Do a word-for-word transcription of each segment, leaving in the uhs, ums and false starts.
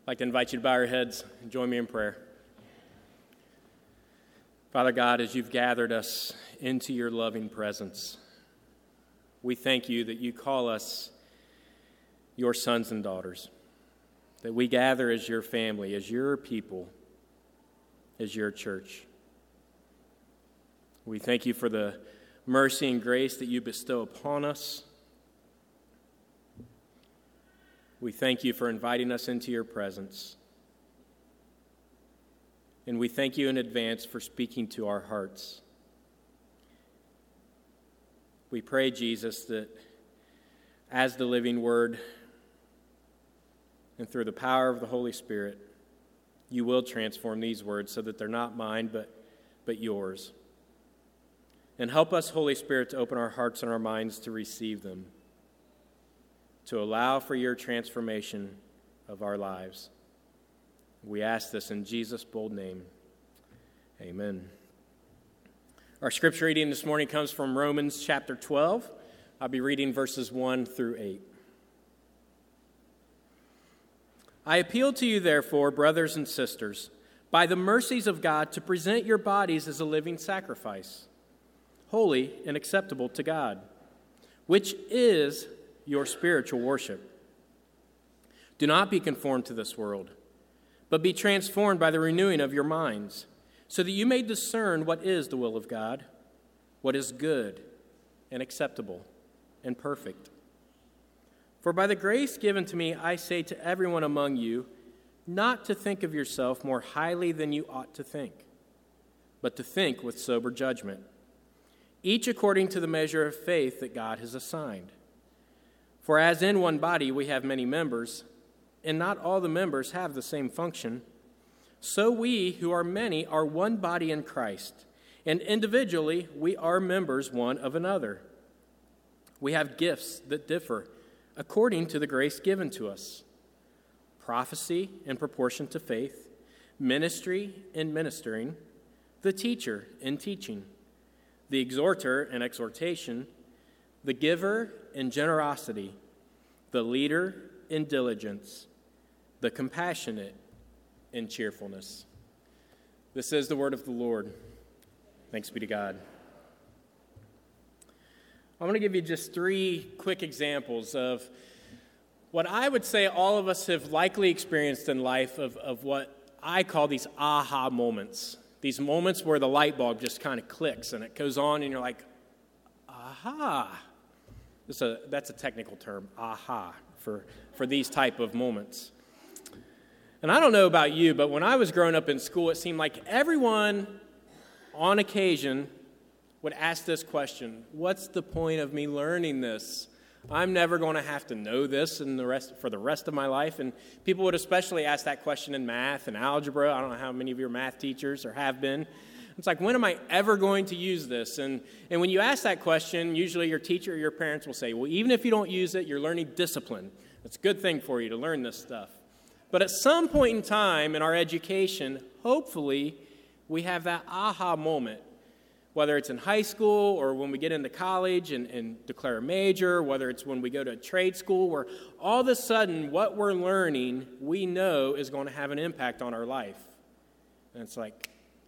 I'd like to invite you to bow your heads and join me in prayer. Father God, as you've gathered us into your loving presence, we thank you that you call us your sons and daughters, that we gather as your family, as your people, as your church. We thank you for the mercy and grace that you bestow upon us. We thank you for inviting us into your presence. And we thank you in advance for speaking to our hearts. We pray, Jesus, that as the living word and through the power of the Holy Spirit, you will transform these words so that they're not mine, but, but yours. And help us, Holy Spirit, to open our hearts and our minds to receive them, to allow for your transformation of our lives. We ask this in Jesus' bold name. Amen. Our scripture reading this morning comes from Romans chapter twelve. I'll be reading verses one through eight. I appeal to you, therefore, brothers and sisters, by the mercies of God, to present your bodies as a living sacrifice, holy and acceptable to God, which is your spiritual worship. Do not be conformed to this world, but be transformed by the renewing of your minds, so that you may discern what is the will of God, what is good and acceptable and perfect. For by the grace given to me, I say to everyone among you, not to think of yourself more highly than you ought to think, but to think with sober judgment, each according to the measure of faith that God has assigned. For as in one body we have many members, and not all the members have the same function, so we who are many are one body in Christ, and individually we are members one of another. We have gifts that differ according to the grace given to us: prophecy in proportion to faith, ministry in ministering, the teacher in teaching, the exhorter in exhortation, the giver in generosity, the leader in diligence, the compassionate in cheerfulness. This is the word of the Lord. Thanks be to God. I'm going to give you just three quick examples of what I would say all of us have likely experienced in life of, of what I call these aha moments. These moments where the light bulb just kind of clicks and it goes on and you're like, aha. That's a, that's a technical term, aha, for, for these type of moments. And I don't know about you, but when I was growing up in school, it seemed like everyone on occasion would ask this question: what's the point of me learning this? I'm never going to have to know this in the rest for the rest of my life. And people would especially ask that question in math and algebra. I don't know how many of your math teachers or have been. It's like, when am I ever going to use this? And and when you ask that question, usually your teacher or your parents will say, well, even if you don't use it, you're learning discipline. It's a good thing for you to learn this stuff. But at some point in time in our education, hopefully, we have that aha moment, whether it's in high school or when we get into college and, and declare a major, whether it's when we go to a trade school, where all of a sudden what we're learning we know is going to have an impact on our life. And it's like,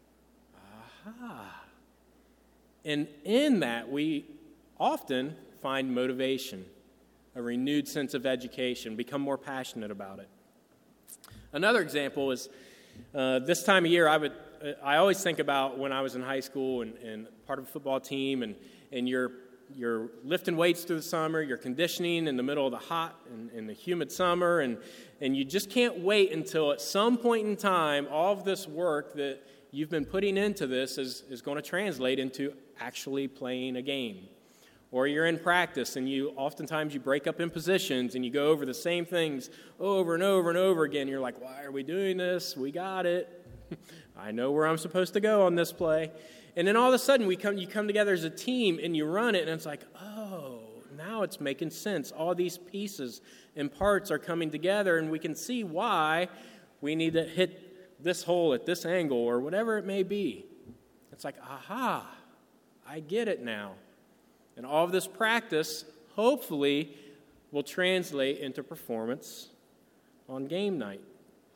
aha. And in that, we often find motivation, a renewed sense of education, become more passionate about it. Another example is uh, this time of year, I would I always think about when I was in high school and, and part of a football team, and, and you're, you're lifting weights through the summer, you're conditioning in the middle of the hot and, and the humid summer, and, and you just can't wait until at some point in time, all of this work that you've been putting into this is, is going to translate into actually playing a game. Or you're in practice and you oftentimes you break up in positions and you go over the same things over and over and over again. You're like, why are we doing this? We got it. I know where I'm supposed to go on this play. And then all of a sudden we come, you come together as a team and you run it, and it's like, oh, now it's making sense. All these pieces and parts are coming together, and we can see why we need to hit this hole at this angle or whatever it may be. It's like, aha, I get it now. And all of this practice, hopefully, will translate into performance on game night.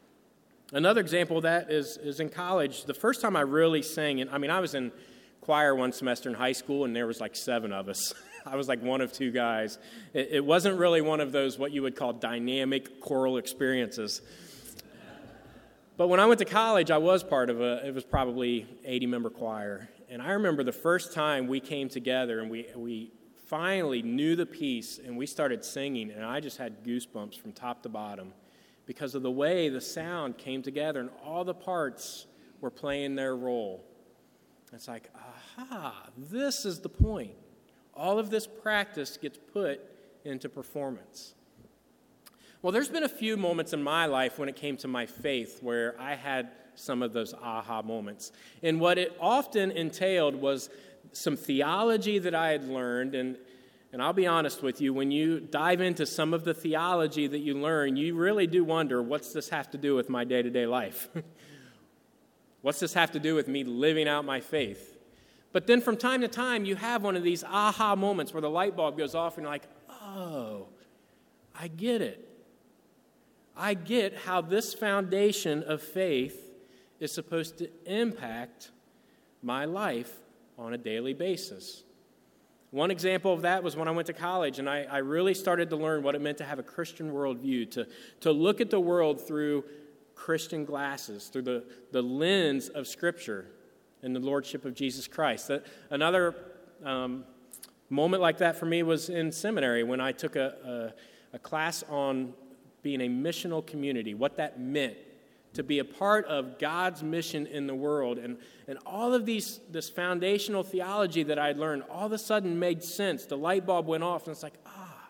Another example of that is, is in college. The first time I really sang, and I mean, I was in choir one semester in high school, and there was like seven of us. I was like one of two guys. It, it wasn't really one of those what you would call dynamic choral experiences. But when I went to college, I was part of a, it was probably eighty-member choir. And I remember the first time we came together and we we finally knew the piece and we started singing, and I just had goosebumps from top to bottom because of the way the sound came together and all the parts were playing their role. It's like, aha, this is the point. All of this practice gets put into performance. Well, there's been a few moments in my life when it came to my faith where I had some of those aha moments. And what it often entailed was some theology that I had learned. And, and I'll be honest with you, when you dive into some of the theology that you learn, you really do wonder, what's this have to do with my day-to-day life? What's this have to do with me living out my faith? But then from time to time, you have one of these aha moments where the light bulb goes off and you're like, oh, I get it. I get how this foundation of faith is supposed to impact my life on a daily basis. One example of that was when I went to college, and I, I really started to learn what it meant to have a Christian worldview, to, to look at the world through Christian glasses, through the, the lens of Scripture and the Lordship of Jesus Christ. That, another um, moment like that for me was in seminary when I took a, a, a class on being a missional community, what that meant to be a part of God's mission in the world. And, and all of these this foundational theology that I'd learned all of a sudden made sense. The light bulb went off, and it's like, ah,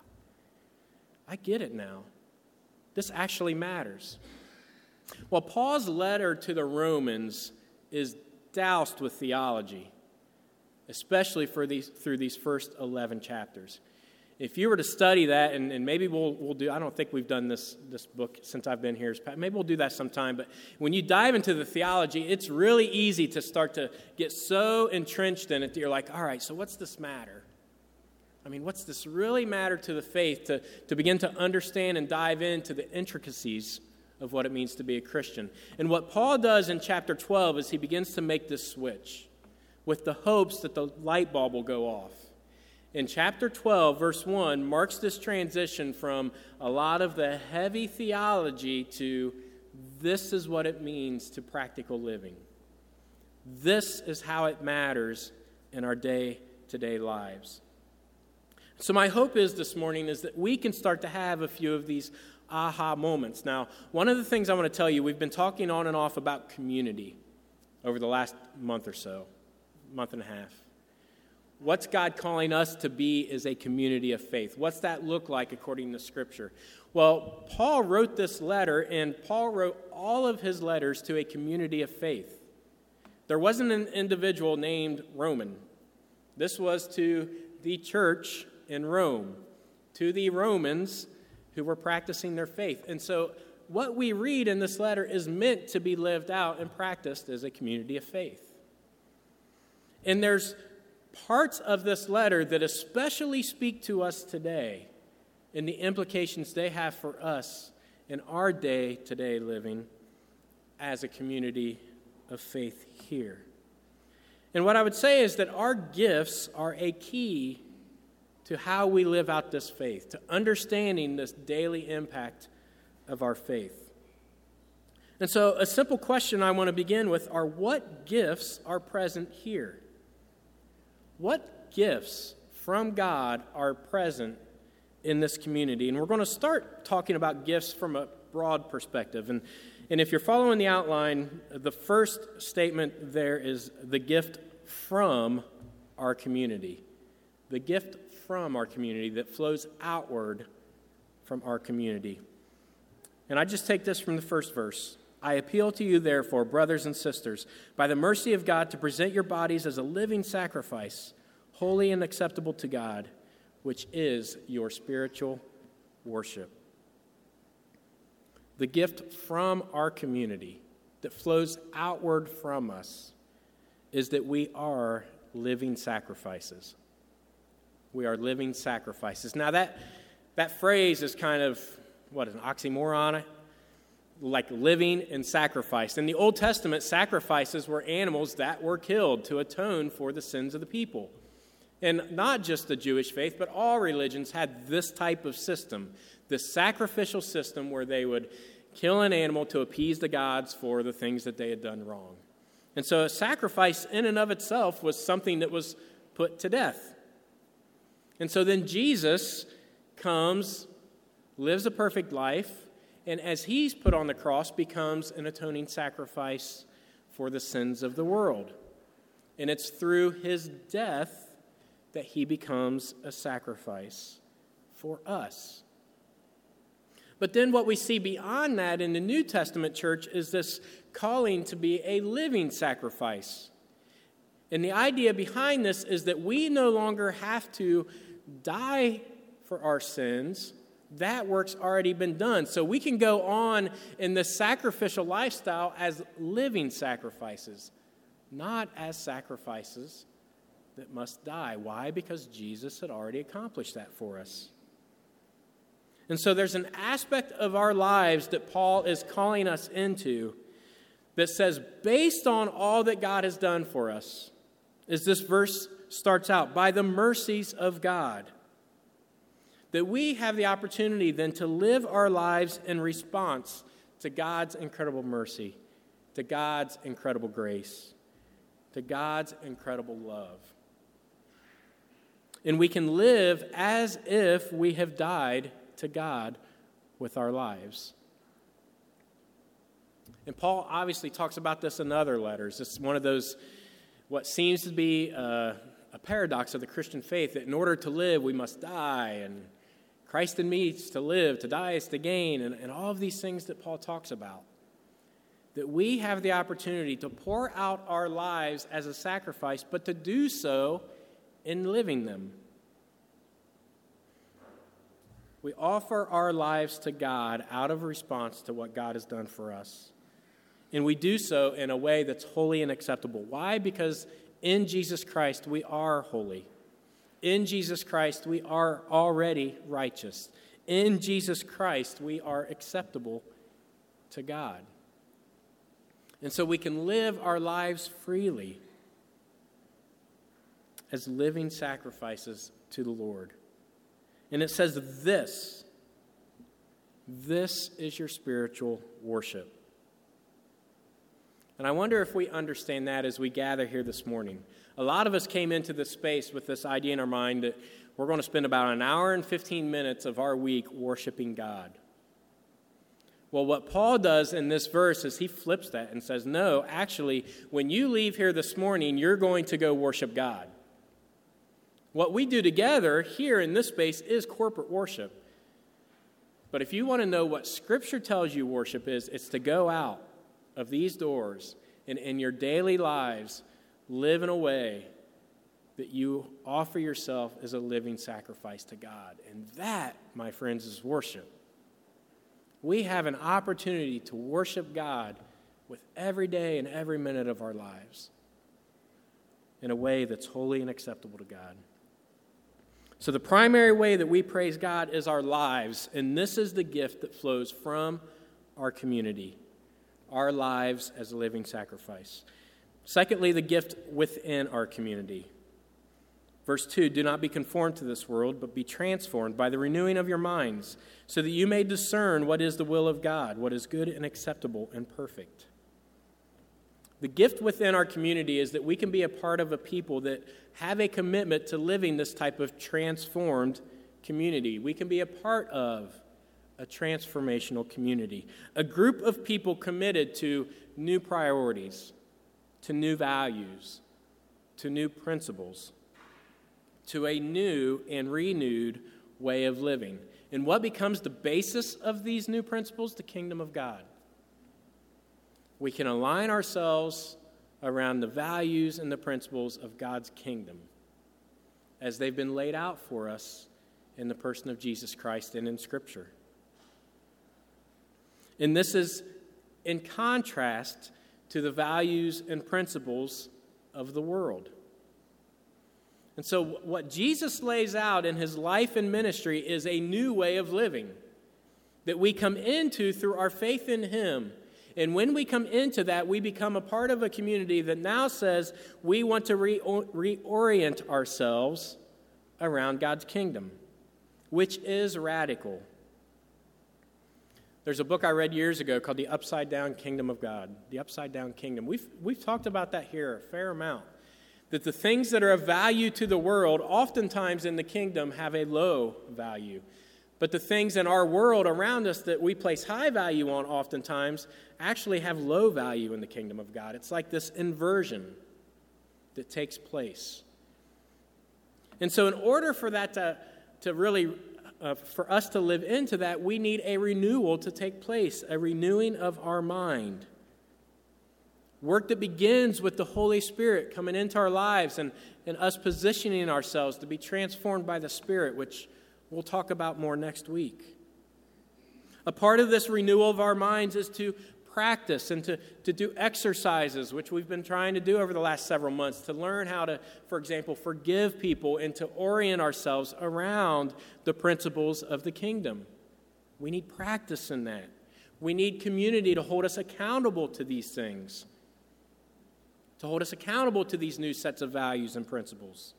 I get it now. This actually matters. Well, Paul's letter to the Romans is doused with theology, especially for these through these first eleven chapters. If you were to study that, and, and maybe we'll we'll do, I don't think we've done this this book since I've been here. Maybe we'll do that sometime. But when you dive into the theology, it's really easy to start to get so entrenched in it that you're like, all right, so what's this matter? I mean, what's this really matter to the faith, to, to begin to understand and dive into the intricacies of what it means to be a Christian? And what Paul does in chapter twelve is he begins to make this switch with the hopes that the light bulb will go off. In chapter twelve, verse one, marks this transition from a lot of the heavy theology to this is what it means to practical living. This is how it matters in our day-to-day lives. So my hope is this morning is that we can start to have a few of these aha moments. Now, one of the things I want to tell you, we've been talking on and off about community over the last month or so, month and a half. What's God calling us to be as a community of faith? What's that look like according to Scripture? Well, Paul wrote this letter, and Paul wrote all of his letters to a community of faith. There wasn't an individual named Roman. This was to the church in Rome, to the Romans who were practicing their faith. And so what we read in this letter is meant to be lived out and practiced as a community of faith. And there's parts of this letter that especially speak to us today and the implications they have for us in our day-to-day living as a community of faith here. And what I would say is that our gifts are a key to how we live out this faith, to understanding this daily impact of our faith. And so a simple question I want to begin with are, what gifts are present here? What gifts from God are present in this community? And we're going to start talking about gifts from a broad perspective. And, and if you're following the outline, the first statement there is the gift from our community. The gift from our community that flows outward from our community. And I just take this from the first verse. I appeal to you, therefore, brothers and sisters, by the mercy of God, to present your bodies as a living sacrifice, holy and acceptable to God, which is your spiritual worship. The gift from our community that flows outward from us is that we are living sacrifices. We are living sacrifices. Now, that, that phrase is kind of, what, an oxymoron? like living and sacrifice. In the Old Testament, sacrifices were animals that were killed to atone for the sins of the people. And not just the Jewish faith, but all religions had this type of system, this sacrificial system where they would kill an animal to appease the gods for the things that they had done wrong. And so a sacrifice in and of itself was something that was put to death. And so then Jesus comes, lives a perfect life, and as he's put on the cross, becomes an atoning sacrifice for the sins of the world. And it's through his death that he becomes a sacrifice for us. But then what we see beyond that in the New Testament church is this calling to be a living sacrifice. And the idea behind this is that we no longer have to die for our sins. That work's already been done. So we can go on in the sacrificial lifestyle as living sacrifices, not as sacrifices that must die. Why? Because Jesus had already accomplished that for us. And so there's an aspect of our lives that Paul is calling us into that says, based on all that God has done for us, as this verse starts out, by the mercies of God, that we have the opportunity then to live our lives in response to God's incredible mercy, to God's incredible grace, to God's incredible love. And we can live as if we have died to God with our lives. And Paul obviously talks about this in other letters. It's one of those, what seems to be a, a paradox of the Christian faith, that in order to live, we must die, and Christ in me is to live, to die is to gain, and, and all of these things that Paul talks about. That we have the opportunity to pour out our lives as a sacrifice, but to do so in living them. We offer our lives to God out of response to what God has done for us. And we do so in a way that's holy and acceptable. Why? Because in Jesus Christ we are holy. In Jesus Christ, we are already righteous. In Jesus Christ, we are acceptable to God. And so we can live our lives freely as living sacrifices to the Lord. And it says this, this is your spiritual worship. And I wonder if we understand that as we gather here this morning. A lot of us came into this space with this idea in our mind that we're going to spend about an hour and fifteen minutes of our week worshiping God. Well, what Paul does in this verse is he flips that and says, no, actually, when you leave here this morning, you're going to go worship God. What we do together here in this space is corporate worship. But if you want to know what Scripture tells you worship is, it's to go out of these doors and in your daily lives live in a way that you offer yourself as a living sacrifice to God. And that, my friends, is worship. We have an opportunity to worship God with every day and every minute of our lives in a way that's holy and acceptable to God. So the primary way that we praise God is our lives, and this is the gift that flows from our community, our lives as a living sacrifice. Secondly, the gift within our community. Verse two, do not be conformed to this world, but be transformed by the renewing of your minds, so that you may discern what is the will of God, what is good and acceptable and perfect. The gift within our community is that we can be a part of a people that have a commitment to living this type of transformed community. We can be a part of a transformational community, a group of people committed to new priorities, to new values, to new principles, to a new and renewed way of living. And what becomes the basis of these new principles? The kingdom of God. We can align ourselves around the values and the principles of God's kingdom as they've been laid out for us in the person of Jesus Christ and in Scripture. And this is in contrast to the values and principles of the world. And so what Jesus lays out in his life and ministry is a new way of living. that we come into through our faith in him. And when we come into that, we become a part of a community that now says we want to re- reorient ourselves around God's kingdom, which is radical. There's a book I read years ago called The Upside Down Kingdom of God. The Upside Down Kingdom. We've, we've talked about that here a fair amount. That the things that are of value to the world, oftentimes in the kingdom, have a low value. But the things in our world around us that we place high value on oftentimes actually have low value in the kingdom of God. It's like this inversion that takes place. And so in order for that to, to really... Uh, for us to live into that, we need a renewal to take place, a renewing of our mind. Work that begins with the Holy Spirit coming into our lives and, and us positioning ourselves to be transformed by the Spirit, which we'll talk about more next week. A part of this renewal of our minds is to practice and to, to do exercises, which we've been trying to do over the last several months, to learn how to, for example, forgive people and to orient ourselves around the principles of the kingdom. We need practice in that. We need community to hold us accountable to these things, to hold us accountable to these new sets of values and principles.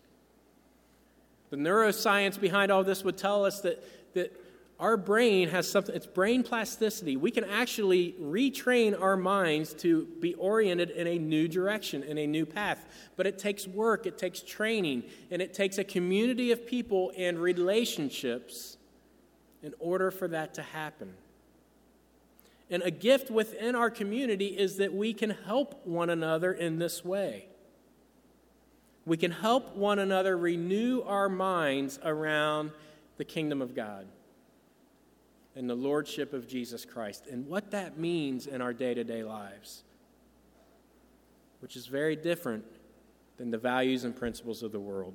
The neuroscience behind all this would tell us that, that our brain has something, it's brain plasticity. We can actually retrain our minds to be oriented in a new direction, in a new path. But it takes work, it takes training, and it takes a community of people and relationships in order for that to happen. And a gift within our community is that we can help one another in this way. We can help one another renew our minds around the kingdom of God and the lordship of Jesus Christ, and what that means in our day-to-day lives, which is very different than the values and principles of the world.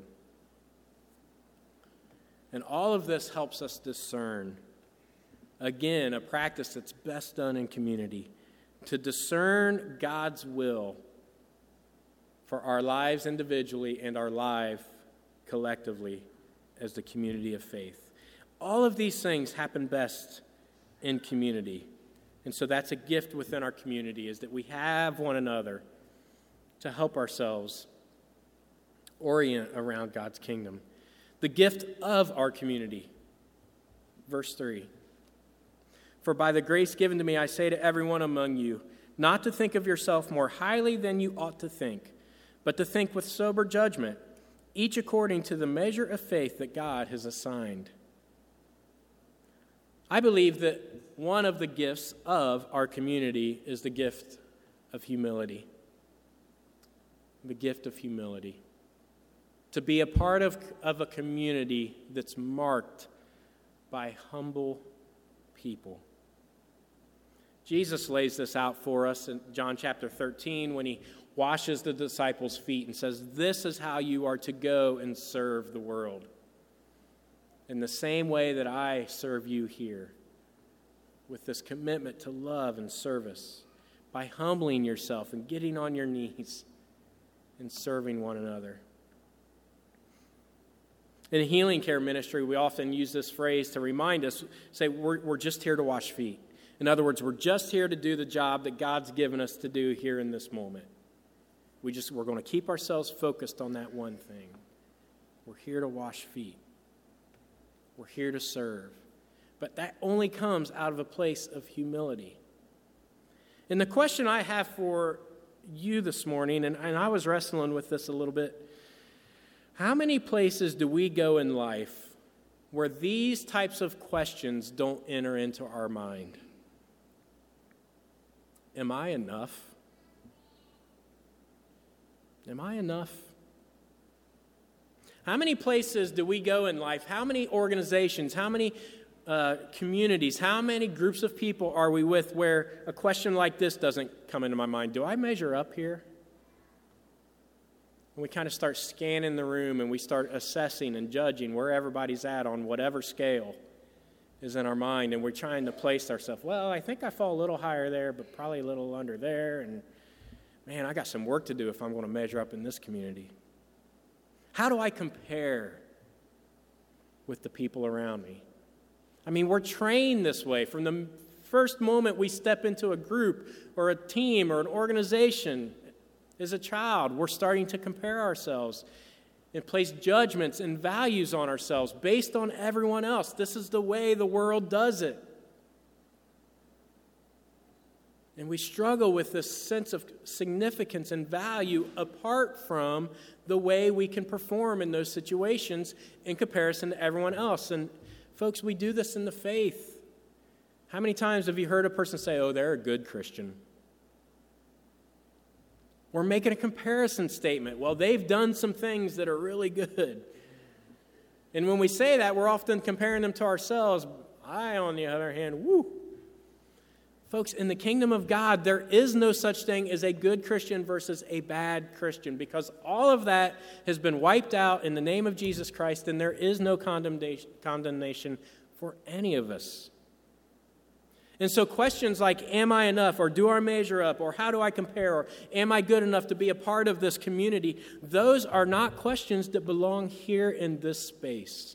And all of this helps us discern, again, a practice that's best done in community, to discern God's will for our lives individually and our life collectively as the community of faith. All of these things happen best in community. And so that's a gift within our community, is that we have one another to help ourselves orient around God's kingdom. The gift of our community. Verse three. For by the grace given to me, I say to everyone among you, not to think of yourself more highly than you ought to think, but to think with sober judgment, each according to the measure of faith that God has assigned. I believe that one of the gifts of our community is the gift of humility. The gift of humility. To be a part of, of a community that's marked by humble people. Jesus lays this out for us in John chapter thirteen when he washes the disciples' feet and says, "This is how you are to go and serve the world. In the same way that I serve you here, with this commitment to love and service, by humbling yourself and getting on your knees and serving one another." In healing care ministry, we often use this phrase to remind us, say, we're, we're just here to wash feet. In other words, we're just here to do the job that God's given us to do here in this moment. We just, we're going to keep ourselves focused on that one thing. We're here to wash feet. We're here to serve. But that only comes out of a place of humility. And the question I have for you this morning, and, and I was wrestling with this a little bit, how many places do we go in life where these types of questions don't enter into our mind? Am I enough? Am I enough? How many places do we go in life? How many organizations, how many uh, communities, how many groups of people are we with where a question like this doesn't come into my mind? Do I measure up here? And we kind of start scanning the room and we start assessing and judging where everybody's at on whatever scale is in our mind, and we're trying to place ourselves, well, I think I fall a little higher there, but probably a little under there, and man, I got some work to do if I'm going to measure up in this community. How do I compare with the people around me? I mean, we're trained this way. From the first moment we step into a group or a team or an organization as a child, we're starting to compare ourselves and place judgments and values on ourselves based on everyone else. This is the way the world does it. And we struggle with this sense of significance and value apart from the way we can perform in those situations in comparison to everyone else. And folks, we do this in the faith. How many times have you heard a person say, oh, they're a good Christian? We're making a comparison statement. Well, they've done some things that are really good. And when we say that, we're often comparing them to ourselves. I, on the other hand, woo. Folks, in the kingdom of God, there is no such thing as a good Christian versus a bad Christian, because all of that has been wiped out in the name of Jesus Christ, and there is no condemnation, condemnation for any of us. And so questions like, am I enough, or do I measure up, or how do I compare, or am I good enough to be a part of this community, those are not questions that belong here in this space.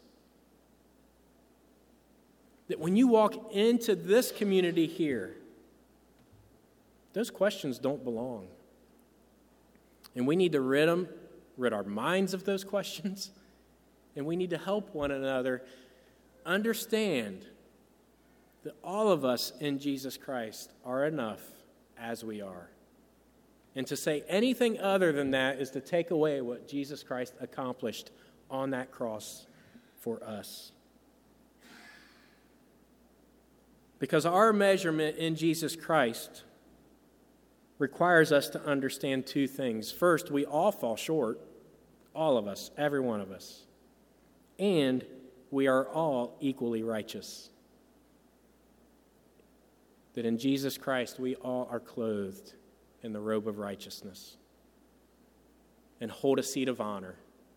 That when you walk into this community here, those questions don't belong. And we need to rid them, rid our minds of those questions, and we need to help one another understand that all of us in Jesus Christ are enough as we are. And to say anything other than that is to take away what Jesus Christ accomplished on that cross for us. Because our measurement in Jesus Christ requires us to understand two things. First, we all fall short, all of us, every one of us. And we are all equally righteous. That in Jesus Christ we all are clothed in the robe of righteousness and hold a seat of honor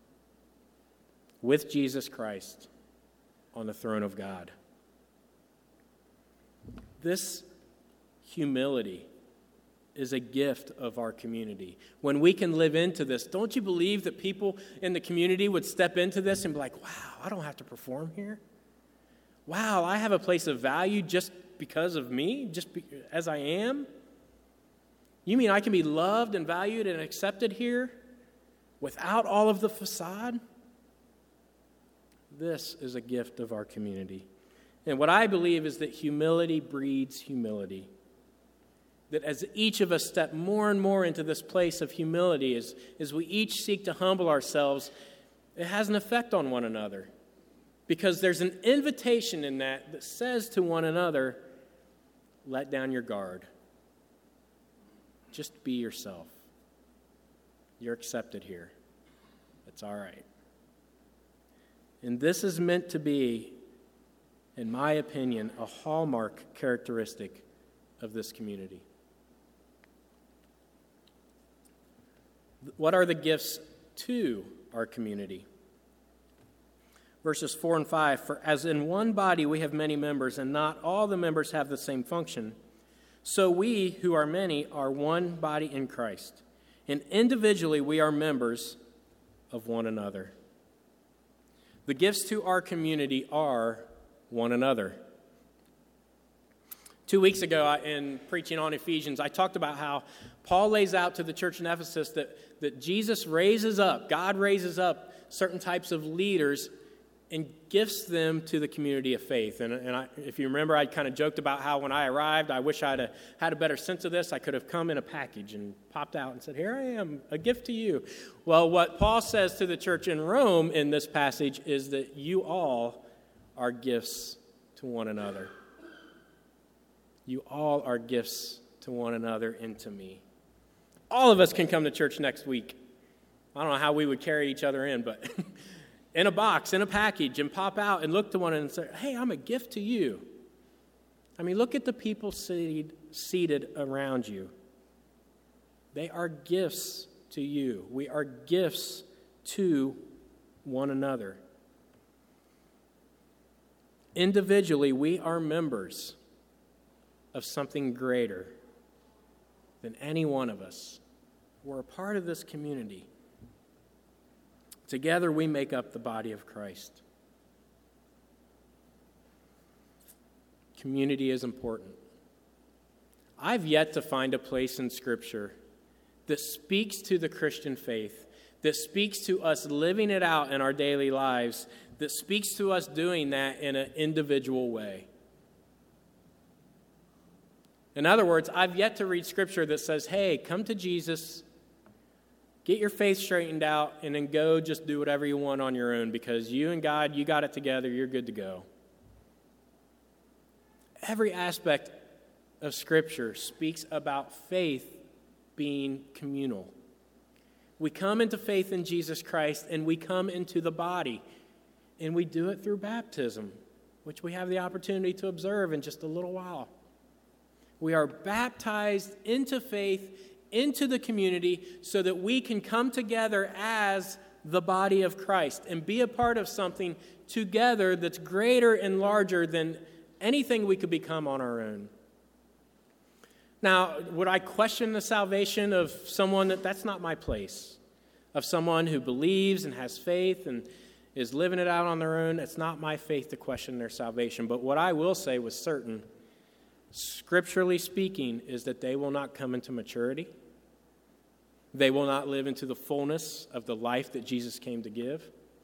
with Jesus Christ on the throne of God. This humility is a gift of our community. When we can live into this, don't you believe that people in the community would step into this and be like, wow, I don't have to perform here? Wow, I have a place of value just because of me, just be, as I am? You mean I can be loved and valued and accepted here without all of the facade? This is a gift of our community. And what I believe is that humility breeds humility. That as each of us step more and more into this place of humility, as, as we each seek to humble ourselves, it has an effect on one another. Because there's an invitation in that that says to one another, let down your guard. Just be yourself. You're accepted here. It's all right. And this is meant to be, in my opinion, a hallmark characteristic of this community. What are the gifts to our community? Verses four and five, for as in one body we have many members, and not all the members have the same function, so we, who are many, are one body in Christ, and individually we are members of one another. The gifts to our community are one another. Two weeks ago, in preaching on Ephesians, I talked about how Paul lays out to the church in Ephesus that, that Jesus raises up, God raises up certain types of leaders and gifts them to the community of faith. And, and I, if you remember, I kind of joked about how when I arrived, I wish I had a, had a better sense of this. I could have come in a package and popped out and said, here I am, a gift to you. Well, what Paul says to the church in Rome in this passage is that you all are gifts to one another. You all are gifts to one another and to me. All of us can come to church next week. I don't know how we would carry each other in, but in a box, in a package, and pop out and look to one another and say, hey, I'm a gift to you. I mean, look at the people seated, seated around you. They are gifts to you. We are gifts to one another. Individually, we are members of something greater than any one of us. We're a part of this community. Together we make up the body of Christ. community is important. I've yet to find a place in Scripture that speaks to the Christian faith, that speaks to us living it out in our daily lives, that speaks to us doing that in an individual way. In other words, I've yet to read Scripture that says, hey, come to Jesus, get your faith straightened out, and then go just do whatever you want on your own because you and God, you got it together, you're good to go. Every aspect of Scripture speaks about faith being communal. We come into faith in Jesus Christ, and we come into the body, and we do it through baptism, which we have the opportunity to observe in just a little while. We are baptized into faith, into the community, so that we can come together as the body of Christ and be a part of something together that's greater and larger than anything we could become on our own. Now, would I question the salvation of someone that that's not my place? Of someone who believes and has faith and is living it out on their own? It's not my faith to question their salvation. But what I will say with certain, scripturally speaking, is that they will not come into maturity. They will not live into the fullness of the life that Jesus came to give.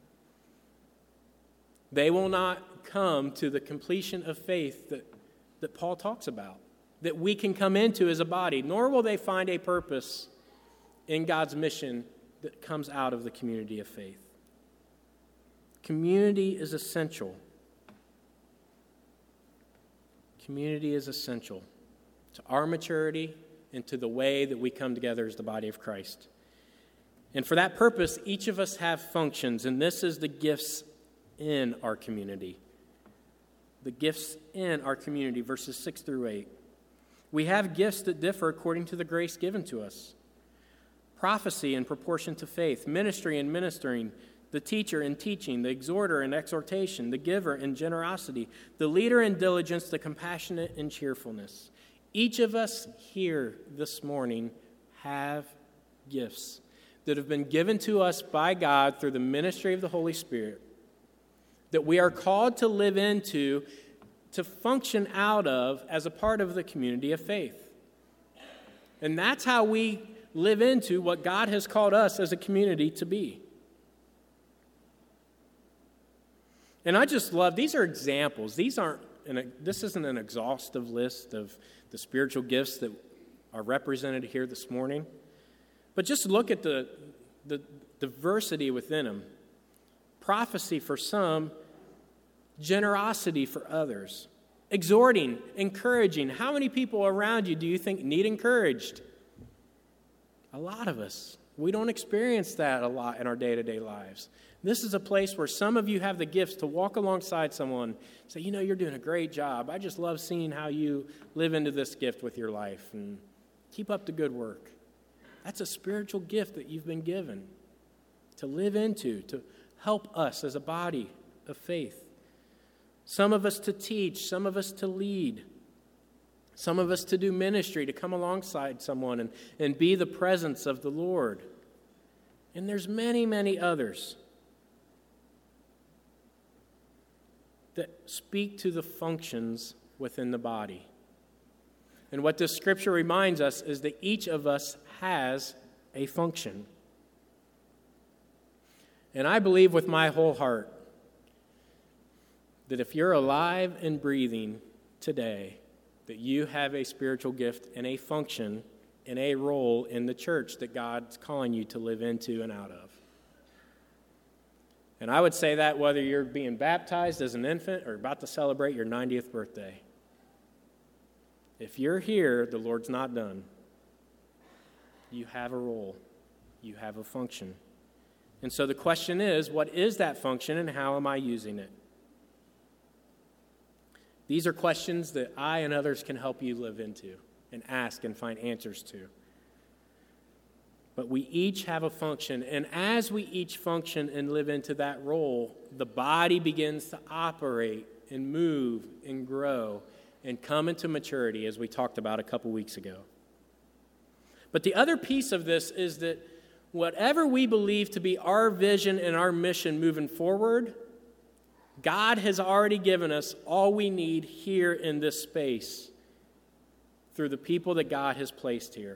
They will not come to the completion of faith that, that Paul talks about, that we can come into as a body, nor will they find a purpose in God's mission that comes out of the community of faith. Community is essential. Community is essential to our maturity and to the way that we come together as the body of Christ. And for that purpose, each of us have functions, and this is the gifts in our community. The gifts in our community, verses six through eight. We have gifts that differ according to the grace given to us. Prophecy in proportion to faith, ministry in ministering, the teacher in teaching, the exhorter in exhortation, the giver in generosity, the leader in diligence, the compassionate in cheerfulness. Each of us here this morning have gifts that have been given to us by God through the ministry of the Holy Spirit that we are called to live into, to function out of as a part of the community of faith. And that's how we live into what God has called us as a community to be. And I just love, these are examples. These aren't, an, this isn't an exhaustive list of the spiritual gifts that are represented here this morning. But just look at the, the diversity within them. Prophecy for some, generosity for others. Exhorting, encouraging. How many people around you do you think need encouraged? A lot of us. We don't experience that a lot in our day-to-day lives. This is a place where some of you have the gifts to walk alongside someone, say, you know, you're doing a great job. I just love seeing how you live into this gift with your life, and keep up the good work. That's a spiritual gift that you've been given to live into, to help us as a body of faith. Some of us to teach, some of us to lead, some of us to do ministry, to come alongside someone and, and be the presence of the Lord. And there's many, many others that speak to the functions within the body. And what this scripture reminds us is that each of us has a function. And I believe with my whole heart that if you're alive and breathing today, that you have a spiritual gift and a function and a role in the church that God's calling you to live into and out of. And I would say that whether you're being baptized as an infant or about to celebrate your ninetieth birthday. If you're here, the Lord's not done. You have a role. You have a function. And so the question is, what is that function and how am I using it? These are questions that I and others can help you live into and ask and find answers to. But we each have a function, and as we each function and live into that role, the body begins to operate and move and grow and come into maturity, as we talked about a couple weeks ago. But the other piece of this is that whatever we believe to be our vision and our mission moving forward, God has already given us all we need here in this space through the people that God has placed here.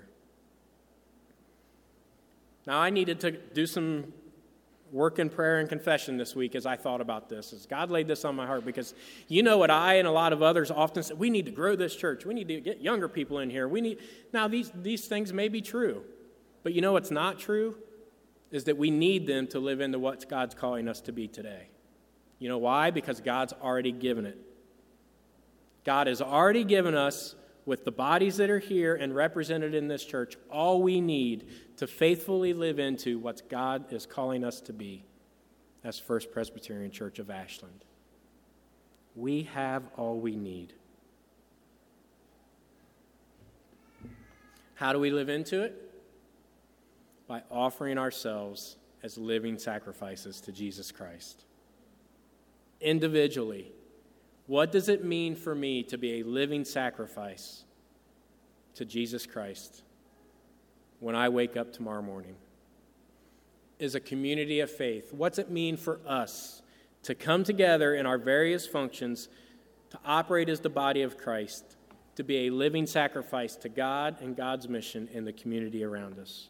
Now, I needed to do some work in prayer and confession this week as I thought about this, as God laid this on my heart, because you know what I and a lot of others often say, we need to grow this church. We need to get younger people in here. We need Now, these, these things may be true, but you know what's not true is that we need them to live into what God's calling us to be today. You know why? Because God's already given it. God has already given us, with the bodies that are here and represented in this church, all we need to faithfully live into what God is calling us to be as First Presbyterian Church of Ashland. We have all we need. How do we live into it? By offering ourselves as living sacrifices to Jesus Christ. Individually, what does it mean for me to be a living sacrifice to Jesus Christ when I wake up tomorrow morning? As a community of faith, what's it mean for us to come together in our various functions to operate as the body of Christ, to be a living sacrifice to God and God's mission in the community around us?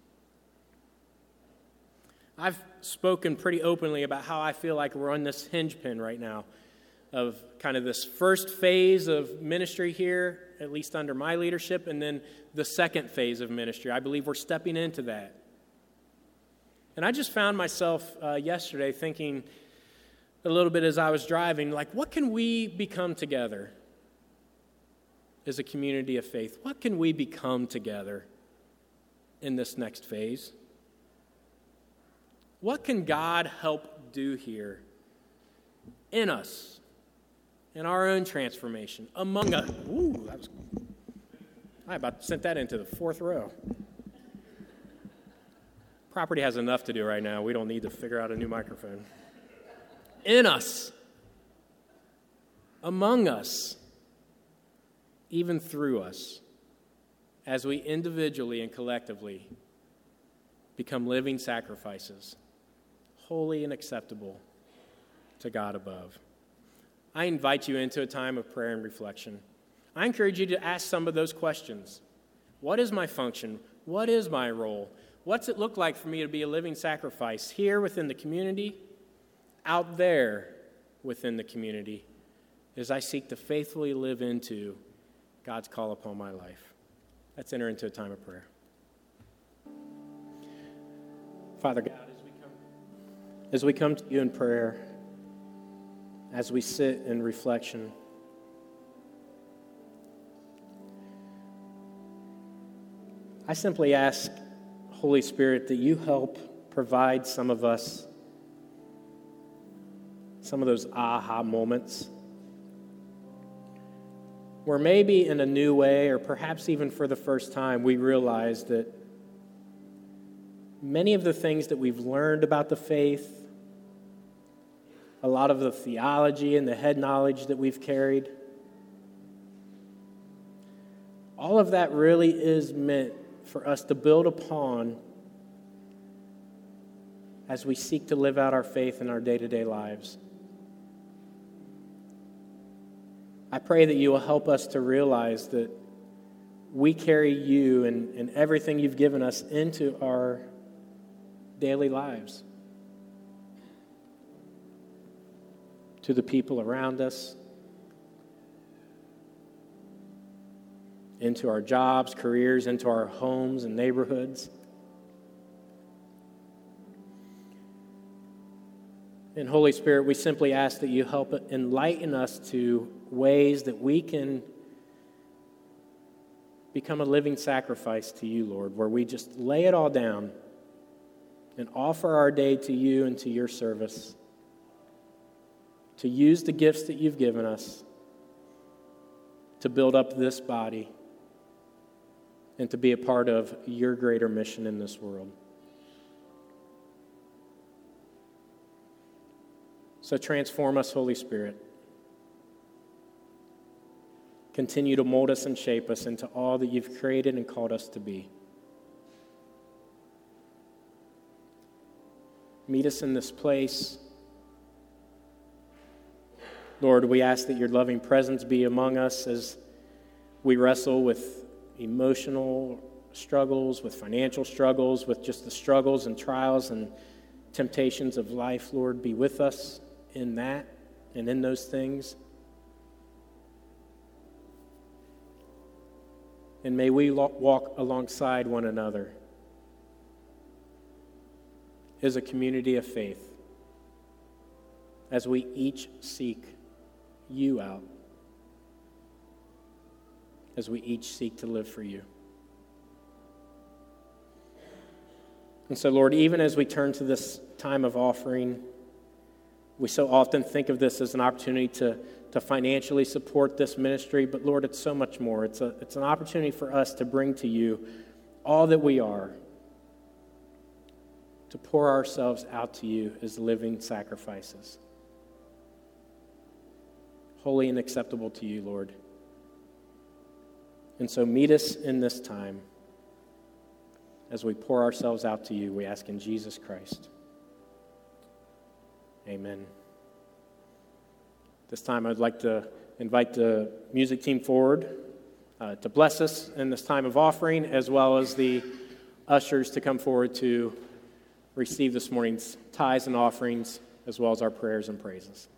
I've spoken pretty openly about how I feel like we're on this hinge pin right now of kind of this first phase of ministry here, at least under my leadership, and then the second phase of ministry. I believe we're stepping into that. And I just found myself uh, yesterday thinking a little bit as I was driving, like, what can we become together as a community of faith? What can we become together in this next phase? What can God help do here in us, in our own transformation, among us? Ooh, that was, I about sent that into the fourth row. Property has enough to do right now. We don't need to figure out a new microphone. In us, among us, even through us, as we individually and collectively become living sacrifices, holy and acceptable to God above. I invite you into a time of prayer and reflection. I encourage you to ask some of those questions. What is my function? What is my role? What's it look like for me to be a living sacrifice here within the community, out there within the community, as I seek to faithfully live into God's call upon my life? Let's enter into a time of prayer. Father God, as we come, as we come to you in prayer, as we sit in reflection, I simply ask, Holy Spirit, that you help provide some of us some of those aha moments where maybe in a new way, or perhaps even for the first time, we realize that many of the things that we've learned about the faith, a lot of the theology and the head knowledge that we've carried, all of that really is meant for us to build upon as we seek to live out our faith in our day-to-day lives. I pray that you will help us to realize that we carry you and, and everything you've given us into our daily lives, to the people around us, into our jobs, careers, into our homes and neighborhoods. And Holy Spirit, we simply ask that you help enlighten us to ways that we can become a living sacrifice to you, Lord, where we just lay it all down and offer our day to you and to your service, to use the gifts that you've given us to build up this body and to be a part of your greater mission in this world. So transform us, Holy Spirit. Continue to mold us and shape us into all that you've created and called us to be. Meet us in this place Lord, we ask that your loving presence be among us as we wrestle with emotional struggles, with financial struggles, with just the struggles and trials and temptations of life. Lord, be with us in that and in those things. And may we walk alongside one another as a community of faith as we each seek you out, as we each seek to live for you. And so, Lord, even as we turn to this time of offering, we so often think of this as an opportunity to, to financially support this ministry, but Lord, it's so much more. It's a, it's an opportunity for us to bring to you all that we are, to pour ourselves out to you as living sacrifices, holy and acceptable to you, Lord. And so meet us in this time as we pour ourselves out to you, we ask in Jesus Christ. Amen. This time I'd like to invite the music team forward uh, to bless us in this time of offering, as well as the ushers to come forward to receive this morning's tithes and offerings, as well as our prayers and praises.